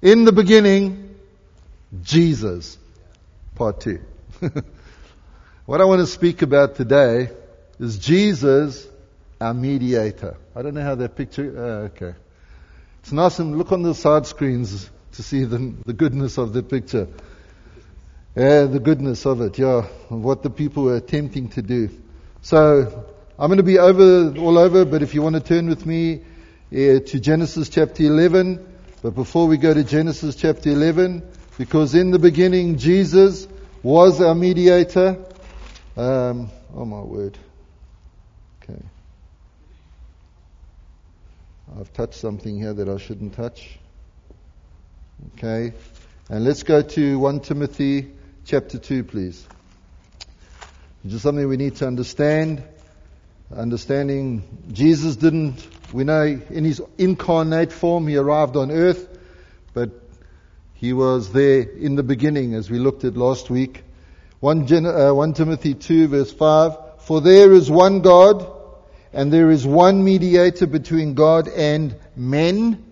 In the beginning, Jesus. Part 2. What I want to speak about today is Jesus, our mediator. I don't know how that picture... okay. It's nice, and look on the side screens to see the goodness of the picture. Yeah, the goodness of it, yeah, of what the people were attempting to do. So, I'm going to be all over, but if you want to turn with me to Genesis chapter 11. But before we go to Genesis chapter 11, because in the beginning Jesus was our mediator. Oh my word. Okay. I've touched something here that I shouldn't touch. Okay. And let's go to 1 Timothy chapter 2, please. Just something we need to understand. Understanding Jesus we know in His incarnate form He arrived on earth, but He was there in the beginning, as we looked at last week. 1 Timothy 2 verse 5, for there is one God, and there is one mediator between God and men,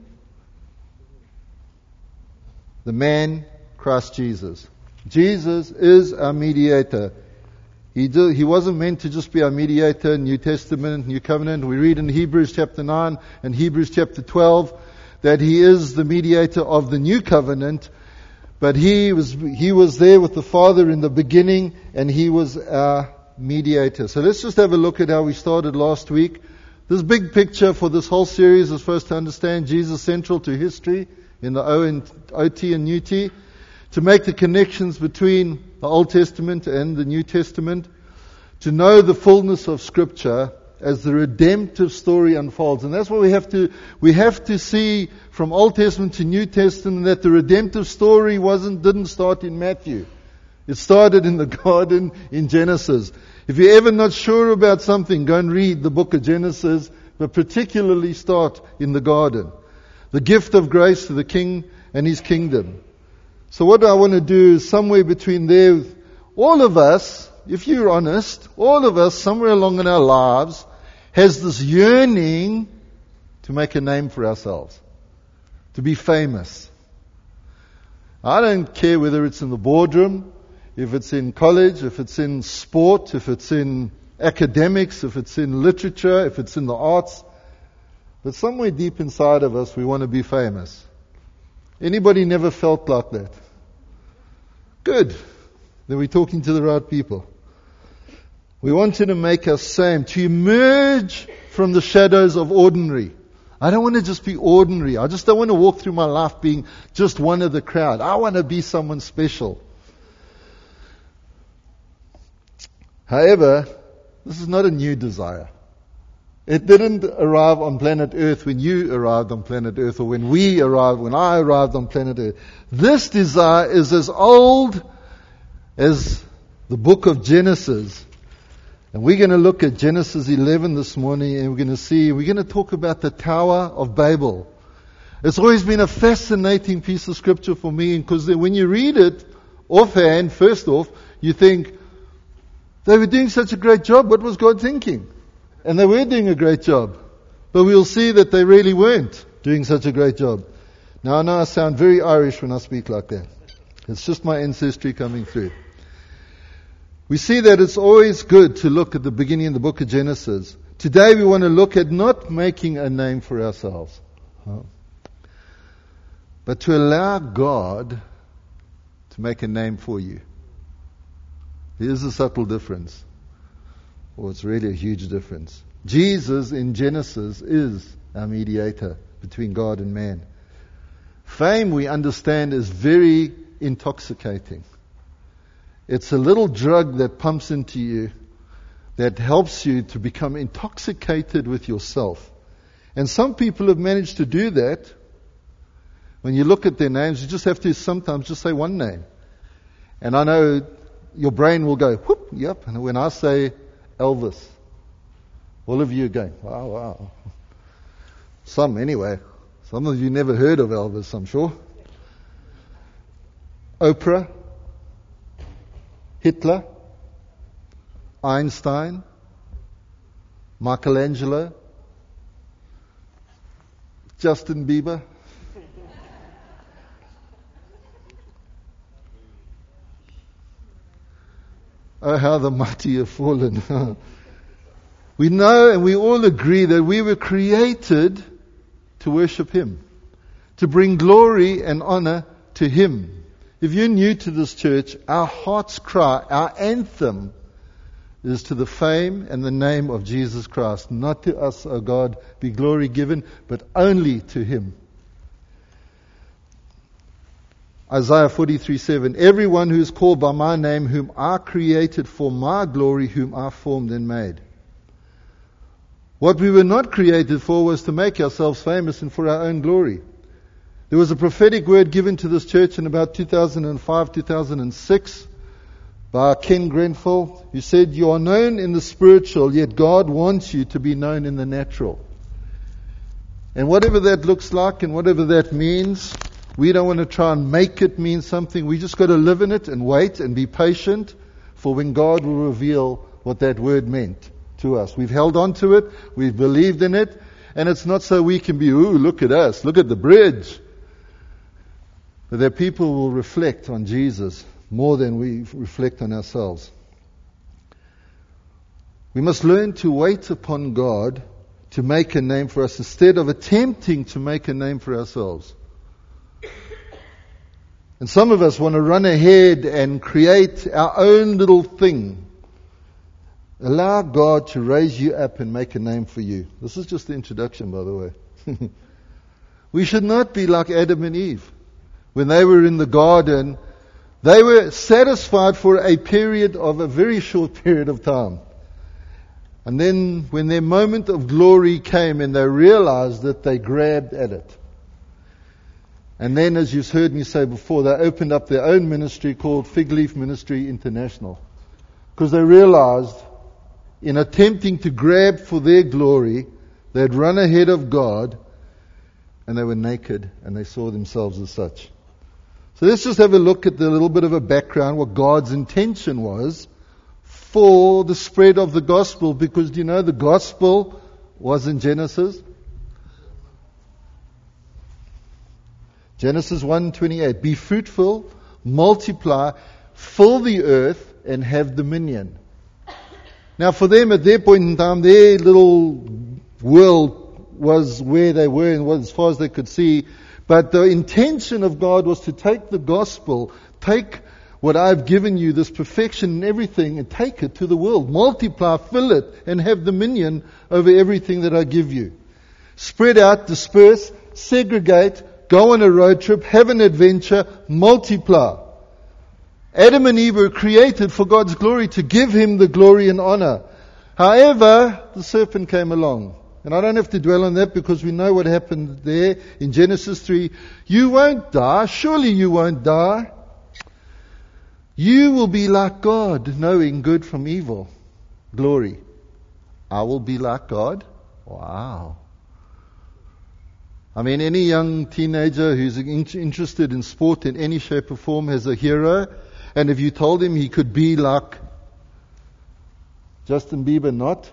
the man, Christ Jesus. Jesus is our mediator. He wasn't meant to just be our mediator in New Testament, New Covenant. We read in Hebrews chapter 9 and Hebrews chapter 12 that He is the mediator of the New Covenant. But He was there with the Father in the beginning, and He was our mediator. So let's just have a look at how we started last week. This big picture for this whole series is first to understand Jesus central to history in the OT and New T, to make the connections between the Old Testament and the New Testament, to know the fullness of Scripture as the redemptive story unfolds. And that's what we have to see from Old Testament to New Testament, that the redemptive story didn't start in Matthew. It started in the garden in Genesis. If you're ever not sure about something, go and read the book of Genesis, but particularly start in the garden. The gift of grace to the King and His kingdom. So what I want to do is somewhere between there, all of us, if you're honest, all of us somewhere along in our lives has this yearning to make a name for ourselves, to be famous. I don't care whether it's in the boardroom, if it's in college, if it's in sport, if it's in academics, if it's in literature, if it's in the arts. But somewhere deep inside of us, we want to be famous. Anybody never felt like that? Good. Then we're talking to the right people. We wanted to make us same, to emerge from the shadows of ordinary. I don't want to just be ordinary. I just don't want to walk through my life being just one of the crowd. I want to be someone special. However, this is not a new desire. It didn't arrive on planet Earth when you arrived on planet Earth, or when I arrived on planet Earth. This desire is as old as the book of Genesis. And we're going to look at Genesis 11 this morning, and we're going to talk about the Tower of Babel. It's always been a fascinating piece of scripture for me, because when you read it offhand, first off, you think, they were doing such a great job. What was God thinking? And they were doing a great job. But we'll see that they really weren't doing such a great job. Now, I know I sound very Irish when I speak like that. It's just my ancestry coming through. We see that it's always good to look at the beginning of the book of Genesis. Today we want to look at not making a name for ourselves, but to allow God to make a name for you. Here's a subtle difference. Or it's really a huge difference. Jesus in Genesis is our mediator between God and man. Fame, we understand, is very intoxicating. It's a little drug that pumps into you that helps you to become intoxicated with yourself. And some people have managed to do that. When you look at their names, you just have to sometimes just say one name. And I know your brain will go, whoop, yep. And when I say Elvis, all of you are going, wow. Some anyway. Some of you never heard of Elvis, I'm sure. Oprah, Hitler, Einstein, Michelangelo, Justin Bieber. Oh, how the mighty have fallen. We know and we all agree that we were created to worship Him, to bring glory and honor to Him. If you're new to this church, our heart's cry, our anthem, is to the fame and the name of Jesus Christ. Not to us, O God, be glory given, but only to Him. Isaiah 43:7, everyone who is called by my name, whom I created for my glory, whom I formed and made. What we were not created for was to make ourselves famous and for our own glory. There was a prophetic word given to this church in about 2005, 2006 by Ken Grenfell, who said, you are known in the spiritual, yet God wants you to be known in the natural. And whatever that looks like and whatever that means, we don't want to try and make it mean something. We just got to live in it and wait and be patient for when God will reveal what that word meant to us. We've held on to it. We've believed in it. And it's not so we can be, ooh, look at us. Look at the bridge. But that people will reflect on Jesus more than we reflect on ourselves. We must learn to wait upon God to make a name for us instead of attempting to make a name for ourselves. And some of us want to run ahead and create our own little thing. Allow God to raise you up and make a name for you. This is just the introduction, by the way. We should not be like Adam and Eve. When they were in the garden, they were satisfied for a period of a very short period of time. And then when their moment of glory came and they realized that, they grabbed at it. And then, as you've heard me say before, they opened up their own ministry called Fig Leaf Ministry International. Because they realized, in attempting to grab for their glory, they'd run ahead of God, and they were naked, and they saw themselves as such. So let's just have a look at the little bit of a background, what God's intention was for the spread of the gospel. Because, do you know, the gospel was in Genesis? Genesis 1:28. Be fruitful, multiply, fill the earth, and have dominion. Now for them at their point in time, their little world was where they were and was as far as they could see. But the intention of God was to take the gospel, take what I've given you, this perfection and everything, and take it to the world. Multiply, fill it, and have dominion over everything that I give you. Spread out, disperse, segregate, go on a road trip, have an adventure, multiply. Adam and Eve were created for God's glory, to give Him the glory and honor. However, the serpent came along. And I don't have to dwell on that because we know what happened there in Genesis 3. You won't die. Surely you won't die. You will be like God, knowing good from evil. Glory. I will be like God? Wow. I mean, any young teenager who's interested in sport in any shape or form has a hero. And if you told him he could be like Justin Bieber, not?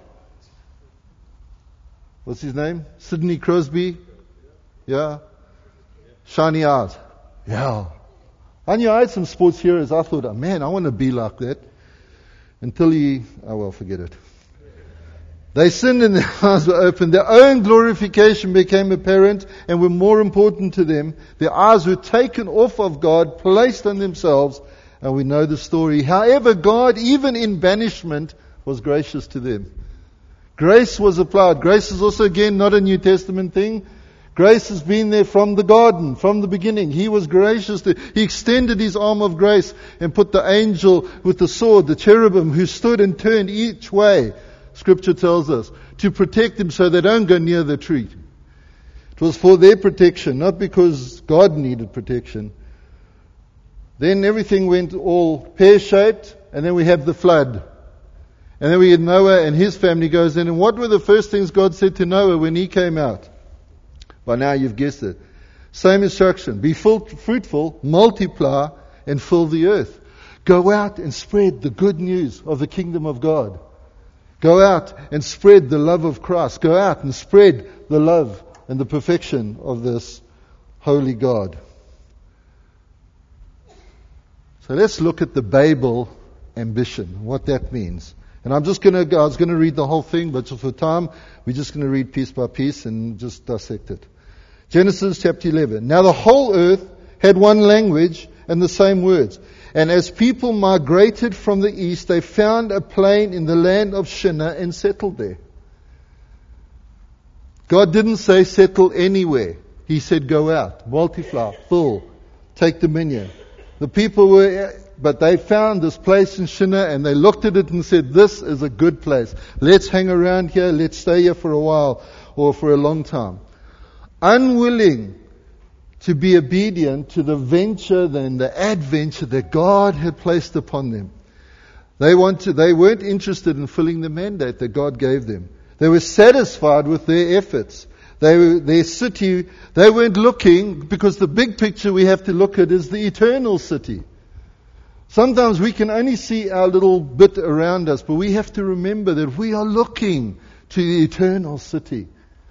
What's his name? Sidney Crosby? Yeah. Shiny eyes. Yeah. I knew I had some sports heroes. I thought, oh, man, I want to be like that. Until forget it. They sinned and their eyes were opened. Their own glorification became apparent and were more important to them. Their eyes were taken off of God, placed on themselves, and we know the story. However, God, even in banishment, was gracious to them. Grace was applied. Grace is also, again, not a New Testament thing. Grace has been there from the garden, from the beginning. He was gracious. He extended His arm of grace and put the angel with the sword, the cherubim, who stood and turned each way, Scripture tells us, to protect them so they don't go near the tree. It was for their protection, not because God needed protection. Then everything went all pear-shaped, and then we have the flood. And then we had Noah and his family goes in. And what were the first things God said to Noah when he came out? By now you've guessed it. Same instruction. Be fruitful, multiply, and fill the earth. Go out and spread the good news of the kingdom of God. Go out and spread the love of Christ. Go out and spread the love and the perfection of this holy God. So let's look at the Babel ambition, what that means. And I was going to read the whole thing, but just for time, we're just going to read piece by piece and just dissect it. Genesis chapter 11. Now the whole earth had one language and the same words. And as people migrated from the east, they found a plain in the land of Shinar and settled there. God didn't say settle anywhere. He said go out, multiply, fill, take dominion. The people but they found this place in Shinar and they looked at it and said, this is a good place. Let's hang around here, let's stay here for a while or for a long time. Unwilling to be obedient to the venture and the adventure that God had placed upon them. They weren't interested in filling the mandate that God gave them. They were satisfied with their efforts. Their city, they weren't looking, because the big picture we have to look at is the eternal city. Sometimes we can only see our little bit around us, but we have to remember that we are looking to the eternal city.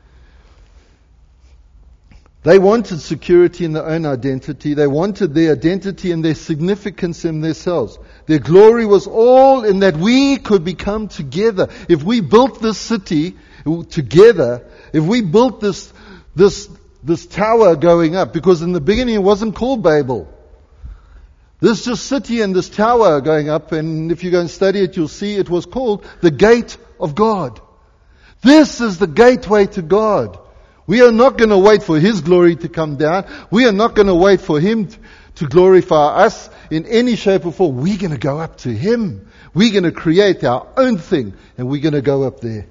They wanted security in their own identity. They wanted their identity and their significance in themselves. Their glory was all in that we could become together. If we built this city together, if we built this tower going up, because in the beginning it wasn't called Babel. This just city and this tower going up, and if you go and study it, you'll see it was called the Gate of God. This is the gateway to God. We are not going to wait for His glory to come down. We are not going to wait for Him to glorify us in any shape or form. We're going to go up to Him. We're going to create our own thing, and we're going to go up there.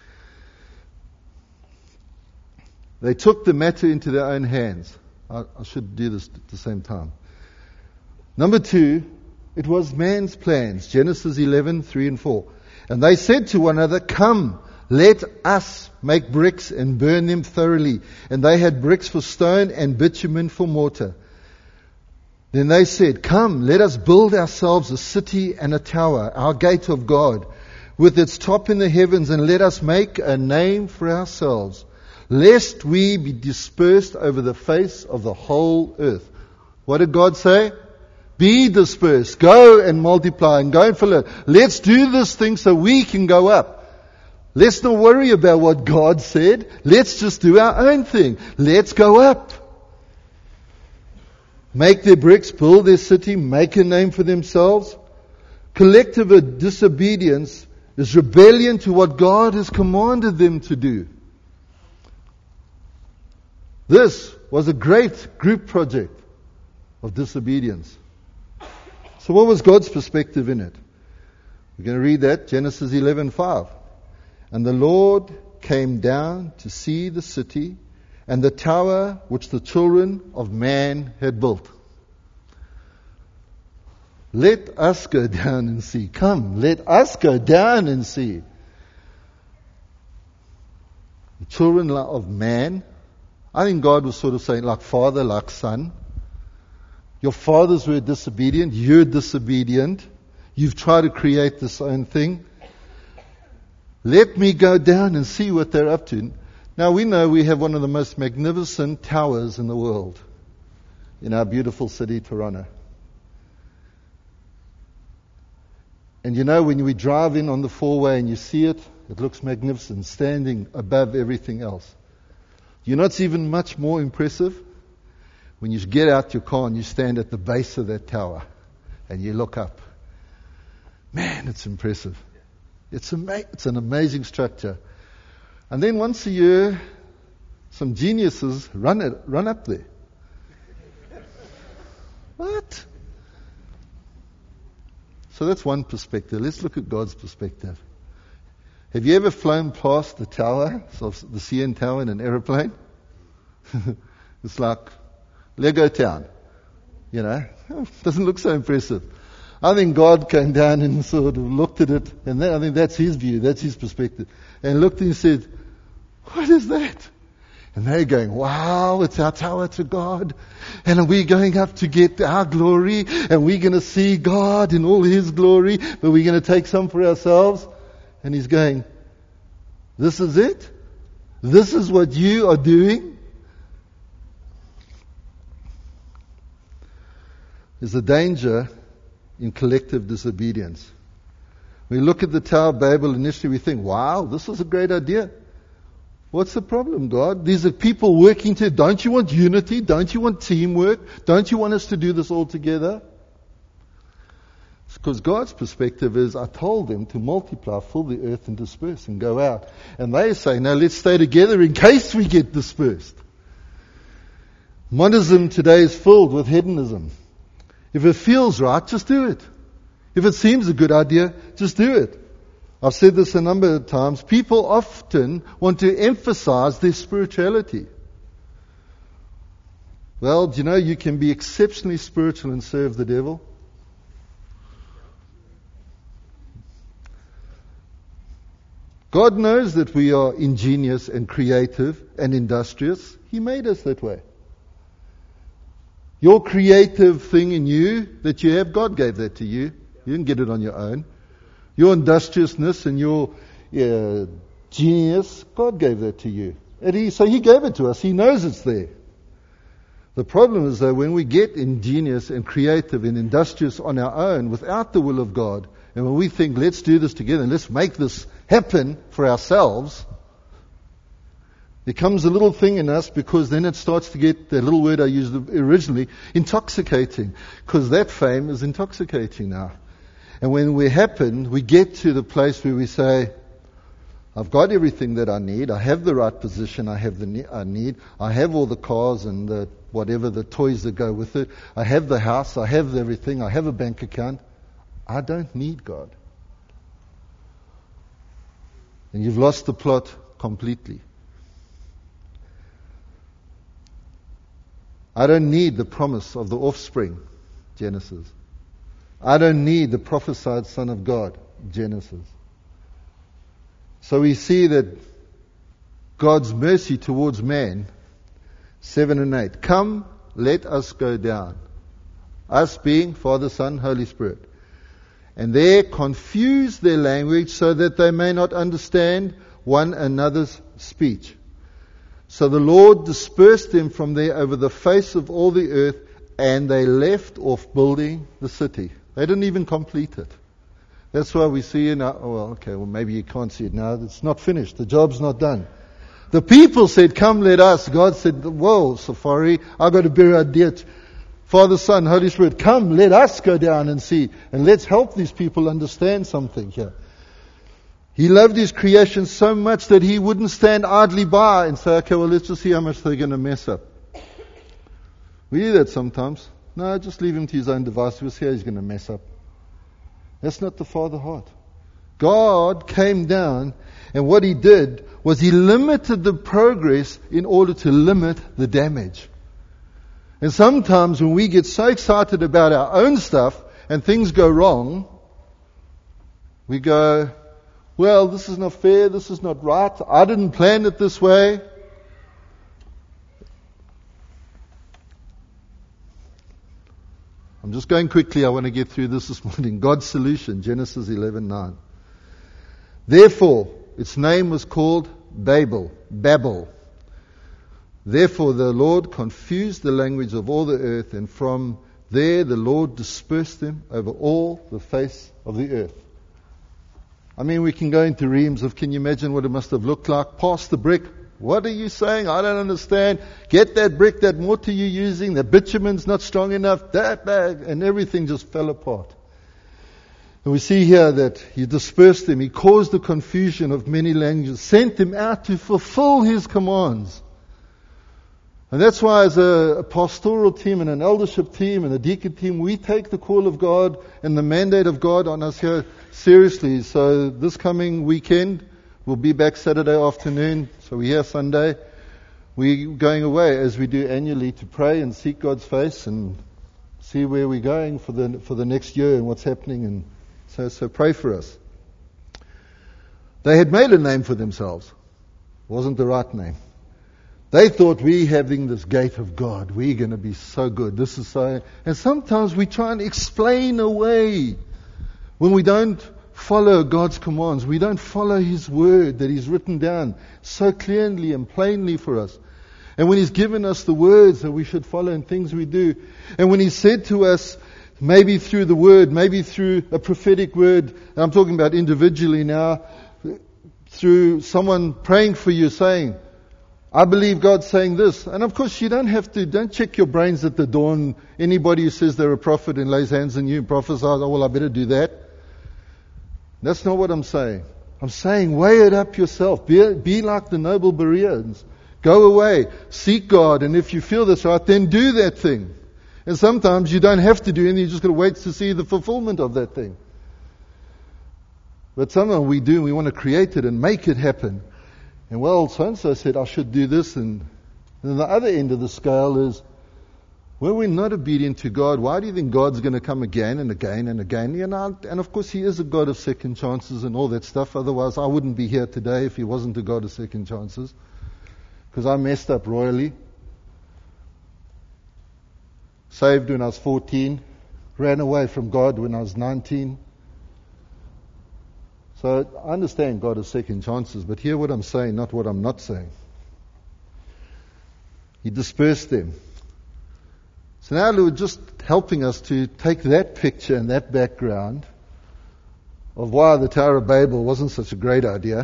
They took the matter into their own hands. I should do this at the same time. Number 2, it was man's plans. Genesis 11, 3 and 4. And they said to one another, come, let us make bricks and burn them thoroughly. And they had bricks for stone and bitumen for mortar. Then they said, come, let us build ourselves a city and a tower, our gate of God, with its top in the heavens, and let us make a name for ourselves, lest we be dispersed over the face of the whole earth. What did God say? Be dispersed. Go and multiply and go and fill it. Let's do this thing so we can go up. Let's not worry about what God said. Let's just do our own thing. Let's go up. Make their bricks, build their city, make a name for themselves. Collective disobedience is rebellion to what God has commanded them to do. This was a great group project of disobedience. So what was God's perspective in it? We're going to read that, Genesis 11:5. And the Lord came down to see the city and the tower which the children of man had built. Let us go down and see. Come, let us go down and see. The children of man. I think God was sort of saying, like father, like son. Your fathers were disobedient. You're disobedient. You've tried to create this own thing. Let me go down and see what they're up to. Now we know we have one of the most magnificent towers in the world in our beautiful city, Toronto. And you know, when we drive in on the four-way and you see it, it looks magnificent, standing above everything else. You know, it's even much more impressive when you get out your car and you stand at the base of that tower and you look up. Man, it's impressive. It's an amazing structure. And then once a year, some geniuses run up there. What? So that's one perspective. Let's look at God's perspective. Have you ever flown past the tower, so the CN Tower, in an aeroplane? It's like Lego Town. You know, doesn't look so impressive. I think God came down and sort of looked at it, and I think that's His view, that's His perspective, and looked and said, what is that? And they're going, wow, it's our tower to God, and we're going up to get our glory, and we're going to see God in all His glory, but we're going to take some for ourselves. And He's going, this is it? This is what you are doing? There's a danger in collective disobedience. We look at the Tower of Babel, initially we think, wow, this is a great idea. What's the problem, God? These are people working together. Don't you want unity? Don't you want teamwork? Don't you want us to do this all together? Because God's perspective is, I told them to multiply, fill the earth and disperse and go out. And they say, no, let's stay together in case we get dispersed. Monism today is filled with hedonism. If it feels right, just do it. If it seems a good idea, just do it. I've said this a number of times. People often want to emphasize their spirituality. Well, do you know you can be exceptionally spiritual and serve the devil? God knows that we are ingenious and creative and industrious. He made us that way. Your creative thing in you that you have, God gave that to you. You didn't get it on your own. Your industriousness and your genius, God gave that to you. So He gave it to us. He knows it's there. The problem is that when we get ingenious and creative and industrious on our own without the will of God, and when we think, let's do this together and let's make this happen for ourselves, there comes a little thing in us, because then it starts to get, the little word I used originally, intoxicating. Because that fame is intoxicating now. And when we get to the place where we say, I've got everything that I need. I have the right position. I need. I have all the cars and whatever the toys that go with it. I have the house. I have everything. I have a bank account. I don't need God. And you've lost the plot completely. I don't need the promise of the offspring, Genesis. I don't need the prophesied Son of God, Genesis. So we see that God's mercy towards man, 7 and 8. Come, let us go down. Us being Father, Son, Holy Spirit. And there confuse their language so that they may not understand one another's speech. So the Lord dispersed them from there over the face of all the earth, and they left off building the city. They didn't even complete it. That's why we see maybe you can't see it now. It's not finished. The job's not done. The people said, come, let us. God said, whoa, Safari, I've got to bury our debt. Father, Son, Holy Spirit, come, let us go down and see. And let's help these people understand something here. He loved His creation so much that He wouldn't stand idly by and say, okay, well, let's just see how much they're going to mess up. We do that sometimes. No, just leave him to his own device. We'll see how he's going to mess up. That's not the Father heart. God came down, and what He did was He limited the progress in order to limit the damage. And sometimes when we get so excited about our own stuff and things go wrong, we go, well, this is not fair, this is not right, I didn't plan it this way. I'm just going quickly, I want to get through this morning. God's solution, Genesis 11:9. Therefore, its name was called Babel. Therefore the Lord confused the language of all the earth, and from there the Lord dispersed them over all the face of the earth. I mean, we can go into reams of, can you imagine what it must have looked like? Pass the brick. What are you saying? I don't understand. Get that brick, that mortar you're using, the bitumen's not strong enough, that, and everything just fell apart. And we see here that He dispersed them. He caused the confusion of many languages, sent them out to fulfill His commands. And that's why as a pastoral team and an eldership team and a deacon team, we take the call of God and the mandate of God on us here seriously. So this coming weekend, we'll be back Saturday afternoon. So we're here Sunday. We're going away as we do annually to pray and seek God's face and see where we're going for the next year and what's happening. And so pray for us. They had made a name for themselves. It wasn't the right name. They thought, we having this gate of God, we're going to be so good. This is so. And sometimes we try and explain away when we don't follow God's commands. We don't follow His word that He's written down so clearly and plainly for us. And when He's given us the words that we should follow and things we do. And when He said to us, maybe through the word, maybe through a prophetic word, and I'm talking about individually now, through someone praying for you saying, I believe God's saying this. And of course you don't check your brains at the dawn. Anybody who says they're a prophet and lays hands on you and prophesies, oh well, I better do that. That's not what I'm saying. I'm saying weigh it up yourself. Be like the noble Bereans. Go away. Seek God. And if you feel that's right, then do that thing. And sometimes you don't have to do anything. You just got to wait to see the fulfillment of that thing. But sometimes we do. We want to create it and make it happen. And well, so-and-so said I should do this. And then the other end of the scale is, when we're not obedient to God, why do you think God's going to come again and again and again? And of course He is a God of second chances and all that stuff. Otherwise I wouldn't be here today if He wasn't a God of second chances. Because I messed up royally. Saved when I was 14. Ran away from God when I was 19. So I understand God has second chances, but hear what I'm saying, not what I'm not saying. He dispersed them. So now Lord, just helping us to take that picture and that background of why the Tower of Babel wasn't such a great idea.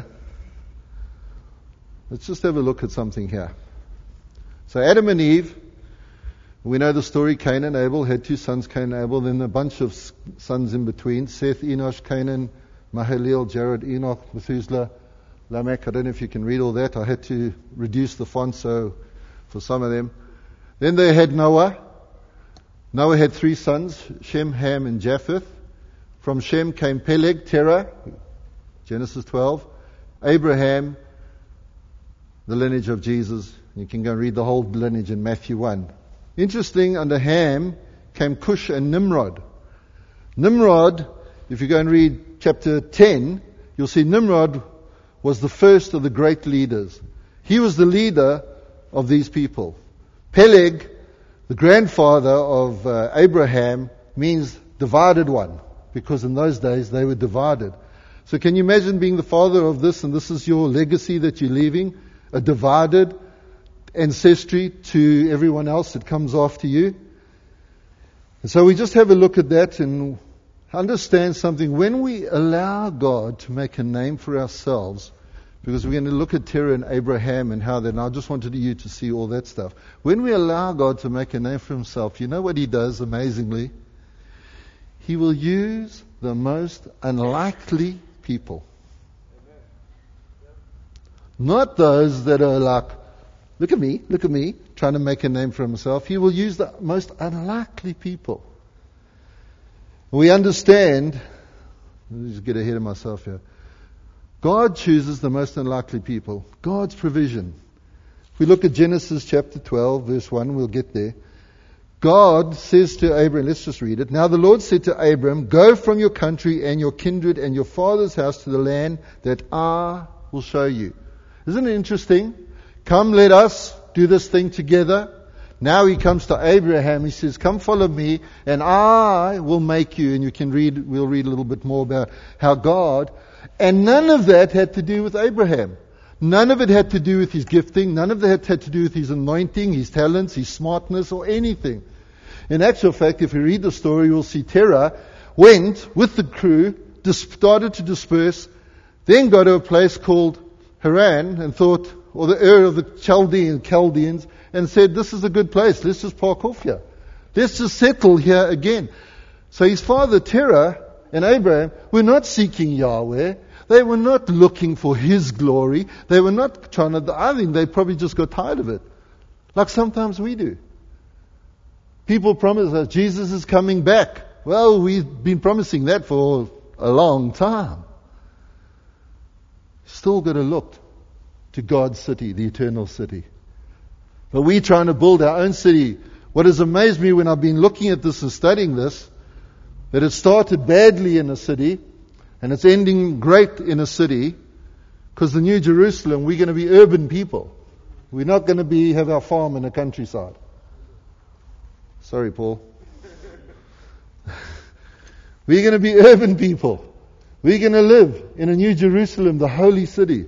Let's just have a look at something here. So Adam and Eve, we know the story. Cain and Abel had 2 sons, Cain and Abel, then a bunch of sons in between, Seth, Enosh, Canaan, Mahalalel, Jared, Enoch, Methuselah, Lamech. I don't know if you can read all that. I had to reduce the font so for some of them. Then they had Noah. Noah had 3 sons, Shem, Ham, and Japheth. From Shem came Peleg, Terah, Genesis 12. Abraham, the lineage of Jesus. You can go and read the whole lineage in Matthew 1. Interesting, under Ham came Cush and Nimrod. Nimrod, if you go and read chapter 10, you'll see Nimrod was the first of the great leaders. He was the leader of these people. Peleg, the grandfather of Abraham, means divided one, because in those days they were divided. So can you imagine being the father of this, and this is your legacy that you're leaving, a divided ancestry to everyone else that comes after you? And so we just have a look at that and understand something. When we allow God to make a name for ourselves, because we're going to look at Terah and Abraham and how that, and I just wanted you to see all that stuff. When we allow God to make a name for Himself, you know what He does amazingly? He will use the most unlikely people. Not those that are like, look at me, trying to make a name for Himself. He will use the most unlikely people. We understand, let me just get ahead of myself here. God chooses the most unlikely people. God's provision. If we look at Genesis chapter 12, verse 1, we'll get there. God says to Abram, let's just read it. Now the Lord said to Abram, go from your country and your kindred and your father's house to the land that I will show you. Isn't it interesting? Come, let us do this thing together. Now He comes to Abraham. He says, come follow me and I will make you. And you can we'll read a little bit more about how God, and none of that had to do with Abraham. None of it had to do with his gifting. None of that had to do with his anointing, his talents, his smartness, or anything. In actual fact, if you read the story, you'll see Terah went with the crew, started to disperse, then got to a place called Haran and thought, or the Ur of the Chaldeans, and said, this is a good place. Let's just park off here. Let's just settle here again. So his father Terah and Abraham were not seeking Yahweh. They were not looking for His glory. They were not trying to, I think they probably just got tired of it. Like sometimes we do. People promise us Jesus is coming back. Well, we've been promising that for a long time. Still got to look to God's city, the eternal city. But we're trying to build our own city. What has amazed me when I've been looking at this and studying this, that it started badly in a city, and it's ending great in a city, because the New Jerusalem, we're going to be urban people. We're not going to have our farm in the countryside. Sorry, Paul. We're going to be urban people. We're going to live in a New Jerusalem, the holy city.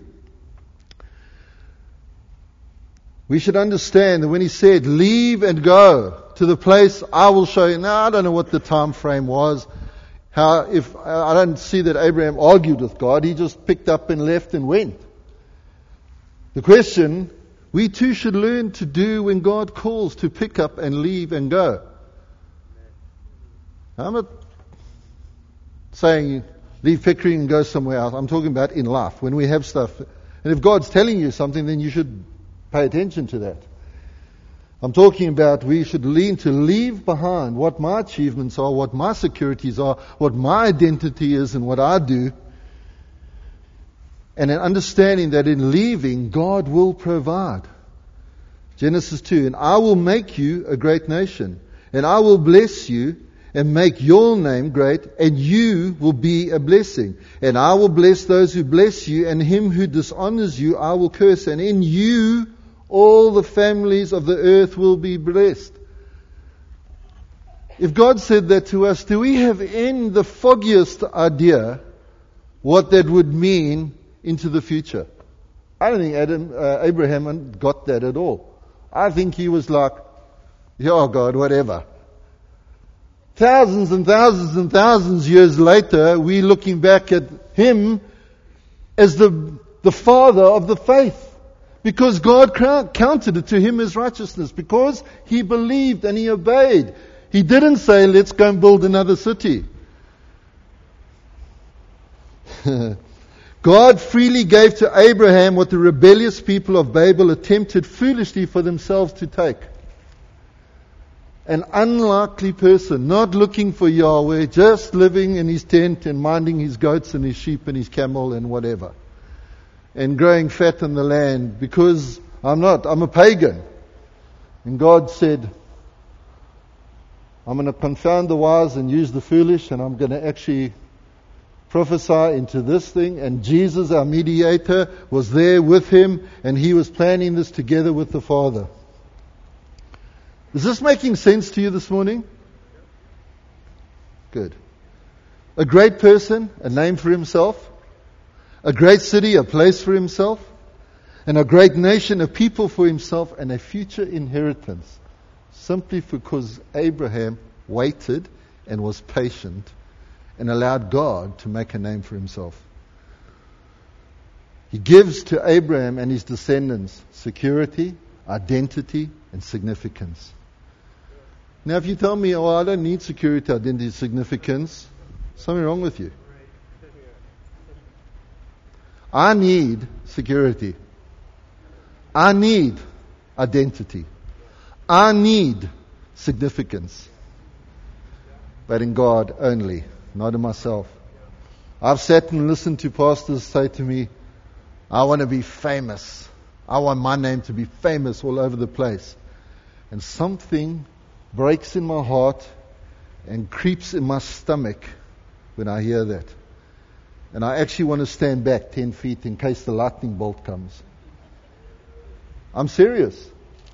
We should understand that when He said, leave and go to the place I will show you. Now, I don't know what the time frame was. I don't see that Abraham argued with God. He just picked up and left and went. The question we too should learn to do when God calls, to pick up and leave and go. I'm not saying leave Pickering and go somewhere else. I'm talking about in life, when we have stuff. And if God's telling you something, then you should pay attention to that. I'm talking about we should lean to leave behind what my achievements are, what my securities are, what my identity is and what I do. And in understanding that in leaving, God will provide. Genesis 2, and I will make you a great nation, and I will bless you and make your name great, and you will be a blessing. And I will bless those who bless you, and him who dishonors you I will curse, and in you all the families of the earth will be blessed. If God said that to us, do we have in the foggiest idea what that would mean into the future? I don't think Abraham got that at all. I think he was like, oh God, whatever. Thousands and thousands and thousands years later, we're looking back at him as the father of the faith. Because God counted it to him as righteousness. Because he believed and he obeyed. He didn't say, let's go and build another city. God freely gave to Abraham what the rebellious people of Babel attempted foolishly for themselves to take. An unlikely person, not looking for Yahweh, just living in his tent and minding his goats and his sheep and his camel and whatever. And growing fat in the land, because I'm a pagan. And God said, I'm going to confound the wise and use the foolish, and I'm going to actually prophesy into this thing. And Jesus, our mediator, was there with him, and he was planning this together with the Father. Is this making sense to you this morning? Good. A great person, a name for himself. A great city, a place for himself. And a great nation, a people for himself, and a future inheritance. Simply because Abraham waited and was patient and allowed God to make a name for himself. He gives to Abraham and his descendants security, identity, and significance. Now if you tell me, oh, I don't need security, identity, significance, something wrong with you. I need security. I need identity. I need significance. But in God only, not in myself. I've sat and listened to pastors say to me, I want to be famous. I want my name to be famous all over the place. And something breaks in my heart and creeps in my stomach when I hear that. And I actually want to stand back 10 feet in case the lightning bolt comes. I'm serious.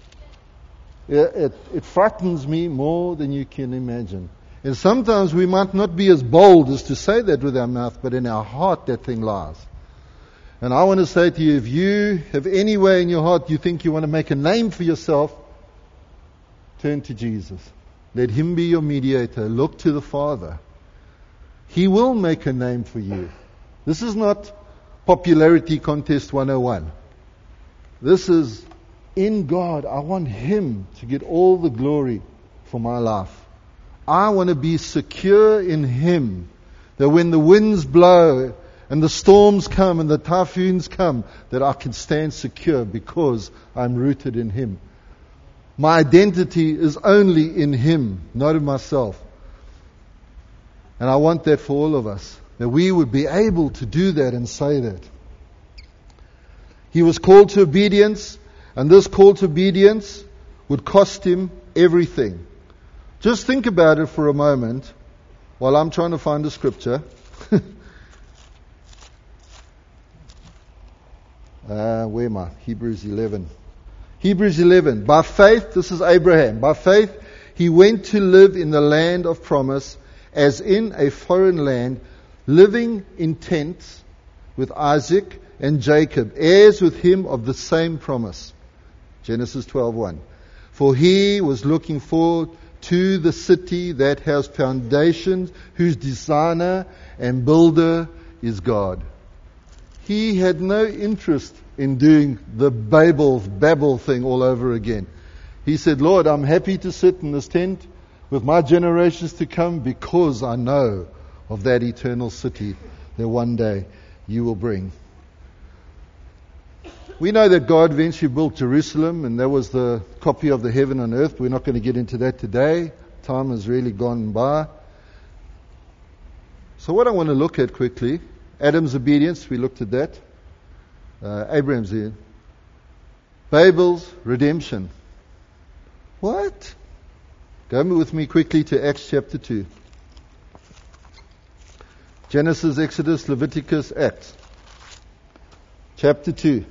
It frightens me more than you can imagine. And sometimes we might not be as bold as to say that with our mouth, but in our heart that thing lies. And I want to say to you, if you have any way in your heart you think you want to make a name for yourself, turn to Jesus. Let him be your mediator. Look to the Father. He will make a name for you. This is not popularity contest 101. This is in God. I want him to get all the glory for my life. I want to be secure in him. That when the winds blow and the storms come and the typhoons come, that I can stand secure because I'm rooted in him. My identity is only in him, not in myself. And I want that for all of us. That we would be able to do that and say that. He was called to obedience, and this call to obedience would cost him everything. Just think about it for a moment while I'm trying to find a scripture. Where am I? Hebrews 11. Hebrews 11. By faith, this is Abraham. By faith, he went to live in the land of promise, as in a foreign land, living in tents with Isaac and Jacob, heirs with him of the same promise. Genesis 12:1. For he was looking forward to the city that has foundations, whose designer and builder is God. He had no interest in doing the Babel thing all over again. He said, Lord, I'm happy to sit in this tent with my generations to come because I know of that eternal city that one day you will bring. We know that God eventually built Jerusalem, and that was the copy of the heaven on earth. We're not going to get into that today. Time has really gone by. So what I want to look at quickly, Adam's obedience, we looked at that. Abraham's here. Babel's redemption. What? Go with me quickly to Acts chapter 2. Genesis, Exodus, Leviticus, Acts. Chapter 2.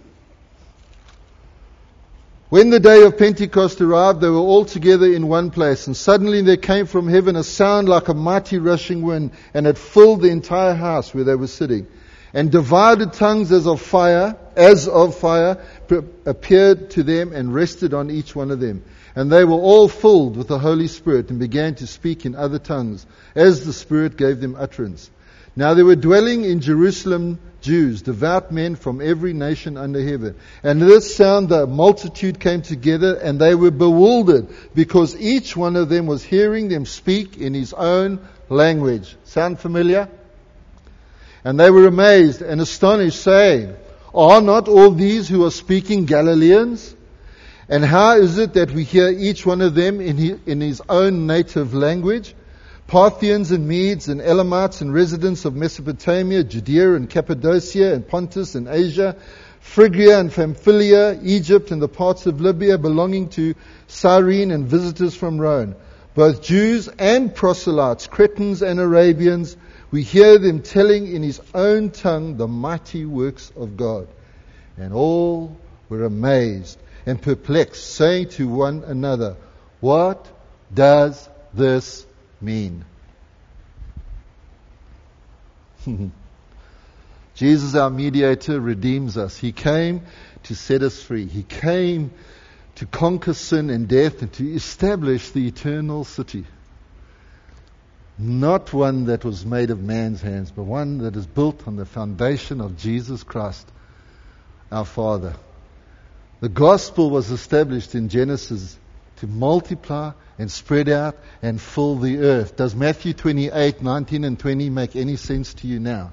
When the day of Pentecost arrived, they were all together in one place, and suddenly there came from heaven a sound like a mighty rushing wind, and it filled the entire house where they were sitting. And divided tongues as of fire, appeared to them and rested on each one of them. And they were all filled with the Holy Spirit and began to speak in other tongues, as the Spirit gave them utterance. Now there were dwelling in Jerusalem Jews, devout men from every nation under heaven. And at this sound the multitude came together, and they were bewildered, because each one of them was hearing them speak in his own language. Sound familiar? And they were amazed and astonished, saying, Are not all these who are speaking Galileans? And how is it that we hear each one of them in his own native language? Parthians and Medes and Elamites and residents of Mesopotamia, Judea and Cappadocia and Pontus and Asia, Phrygia and Pamphylia, Egypt and the parts of Libya belonging to Cyrene, and visitors from Rome, both Jews and proselytes, Cretans and Arabians, we hear them telling in his own tongue the mighty works of God. And all were amazed and perplexed, saying to one another, What does this mean? Jesus, our mediator, redeems us. He came to set us free. He came to conquer sin and death and to establish the eternal city. Not one that was made of man's hands, but one that is built on the foundation of Jesus Christ, our Father. The gospel was established in Genesis to multiply and spread out and fill the earth. Does Matthew 28, 19 and 20 make any sense to you now?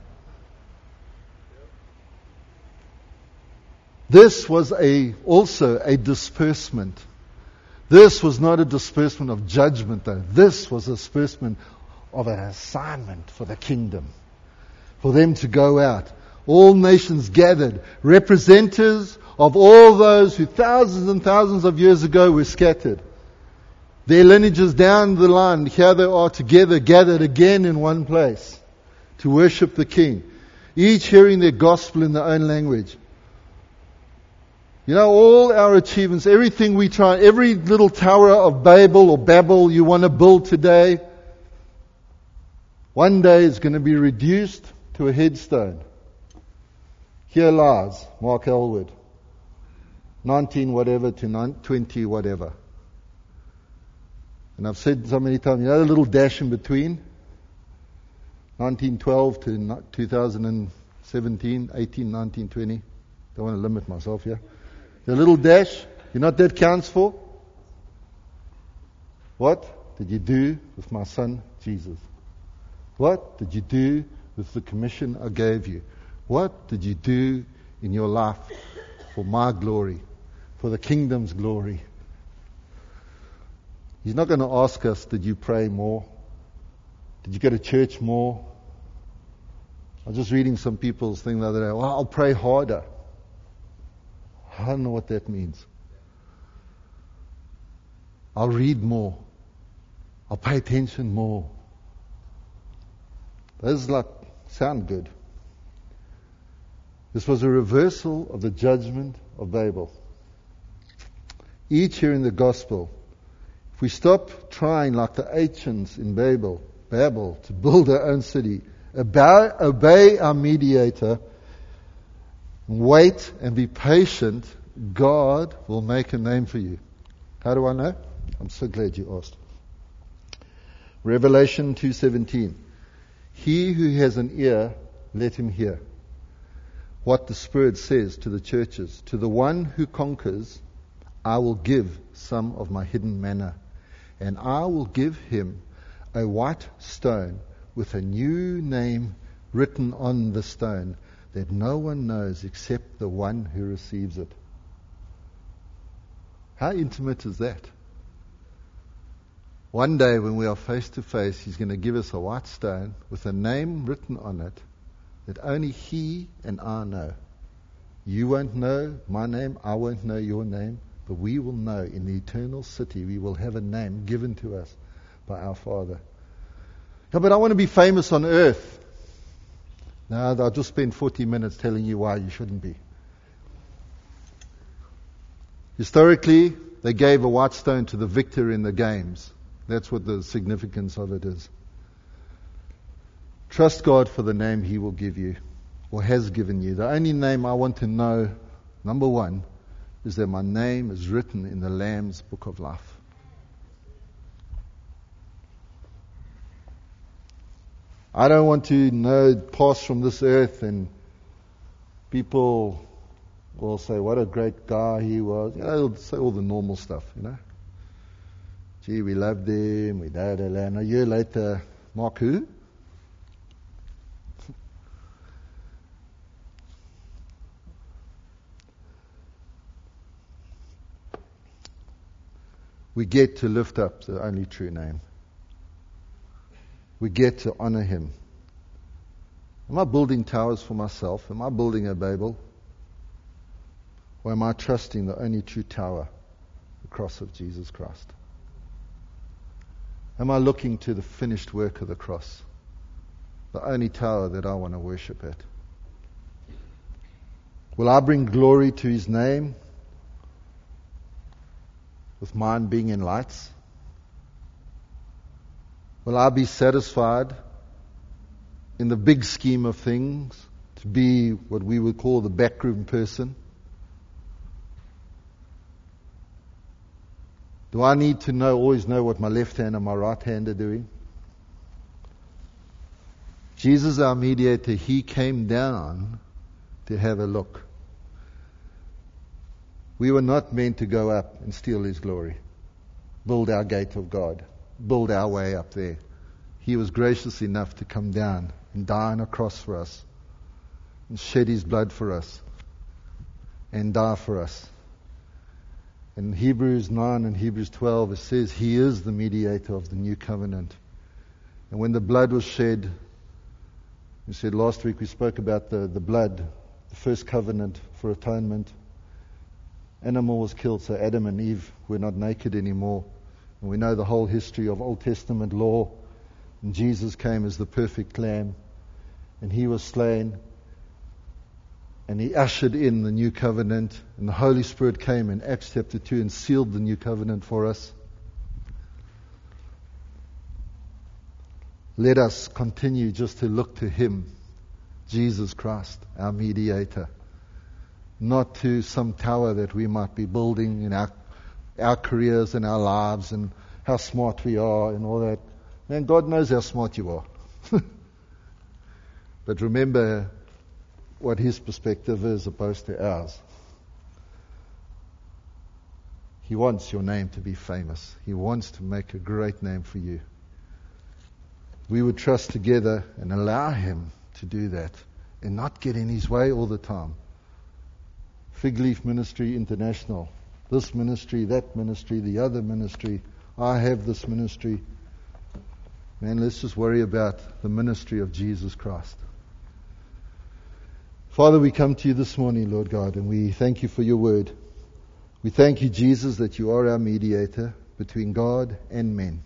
This was also a disbursement. This was not a disbursement of judgment, though. This was a disbursement of an assignment for the kingdom. For them to go out. All nations gathered. Representatives of all those who thousands and thousands of years ago were scattered. Their lineages down the line, here they are together, gathered again in one place to worship the King. Each hearing their gospel in their own language. You know, all our achievements, everything we try, every little tower of Babel you want to build today, one day is going to be reduced to a headstone. Here lies Mark Elwood, 19 whatever to 20 whatever. And I've said so many times, you know the little dash in between? 1912 to 2017, 18, 19, 20. Don't want to limit myself here. The little dash, you know what that counts for? What did you do with my son Jesus? What did you do with the commission I gave you? What did you do in your life for my glory, for the kingdom's glory? He's not going to ask us, did you pray more? Did you go to church more? I was just reading some people's thing the other day. Well, I'll pray harder. I don't know what that means. I'll read more. I'll pay attention more. Those sound good. This was a reversal of the judgment of Babel. Each hearing the gospel. If we stop trying like the ancients in Babel to build our own city, obey our mediator, wait and be patient, God will make a name for you. How do I know? I'm so glad you asked. Revelation 2:17. He who has an ear, let him hear what the Spirit says to the churches. To the one who conquers, I will give some of my hidden manna, and I will give him a white stone with a new name written on the stone that no one knows except the one who receives it. How intimate is that? One day when we are face to face, He's going to give us a white stone with a name written on it that only He and I know. You won't know my name, I won't know your name, but we will know in the eternal city. We will have a name given to us by our Father. Yeah, but I want to be famous on earth. No, I'll just spend 40 minutes telling you why you shouldn't be. Historically, they gave a white stone to the victor in the games. That's what the significance of it is. Trust God for the name He will give you, or has given you. The only name I want to know, number one, is that my name is written in the Lamb's Book of Life. I don't want to pass from this earth and people will say, what a great guy he was. They'll say all the normal stuff, Gee, we loved him, we da-da-da. And a year later, Mark who? We get to lift up the only true name. We get to honor Him. Am I building towers for myself? Am I building a Babel? Or am I trusting the only true tower, the cross of Jesus Christ? Am I looking to the finished work of the cross, the only tower that I want to worship at? Will I bring glory to His name with mine being in lights? Will I be satisfied in the big scheme of things to be what we would call the backroom person? Do I need to always know what my left hand and my right hand are doing? Jesus, our mediator, He came down to have a look. We were not meant to go up and steal His glory, build our gate of God, build our way up there. He was gracious enough to come down and die on a cross for us, and shed His blood for us, and die for us. In Hebrews 9 and Hebrews 12, it says He is the mediator of the new covenant. And when the blood was shed, we said last week, we spoke about the blood, the first covenant for atonement. Animal was killed, so Adam and Eve were not naked anymore. And we know the whole history of Old Testament law. And Jesus came as the perfect lamb, and He was slain. And He ushered in the new covenant, and the Holy Spirit came in Acts chapter 2 and sealed the new covenant for us. Let us continue just to look to Him, Jesus Christ, our mediator, not to some tower that we might be building in our careers and our lives and how smart we are and all that. Man, God knows how smart you are. But remember what His perspective is opposed to ours. He wants your name to be famous. He wants to make a great name for you. We would trust together and allow Him to do that and not get in His way all the time. Fig Leaf Ministry International. This ministry, that ministry, the other ministry. I have this ministry. Man, let's just worry about the ministry of Jesus Christ. Father, we come to You this morning, Lord God, and we thank You for Your word. We thank You, Jesus, that You are our mediator between God and men.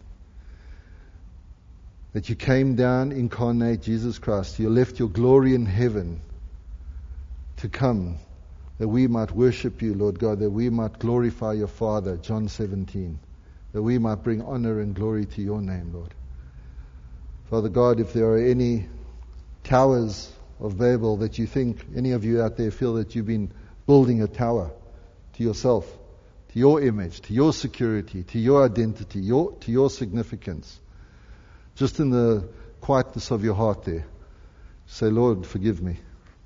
That You came down, incarnate Jesus Christ. You left Your glory in heaven to come, that we might worship You, Lord God, that we might glorify Your Father, John 17, that we might bring honor and glory to Your name, Lord. Father God, if there are any towers of Babel that you think, any of you out there feel that you've been building a tower to yourself, to your image, to your security, to your identity, to your significance. Just in the quietness of your heart there, say, Lord, forgive me.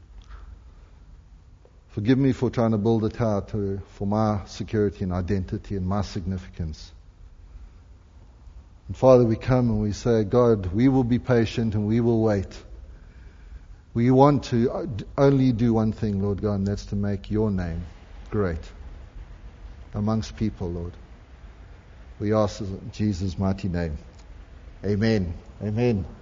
Forgive me for trying to build a tower for my security and identity and my significance. And Father, we come and we say, God, we will be patient and we will wait. We want to only do one thing, Lord God, and that's to make your name great amongst people, Lord. We ask in Jesus' mighty name. Amen. Amen.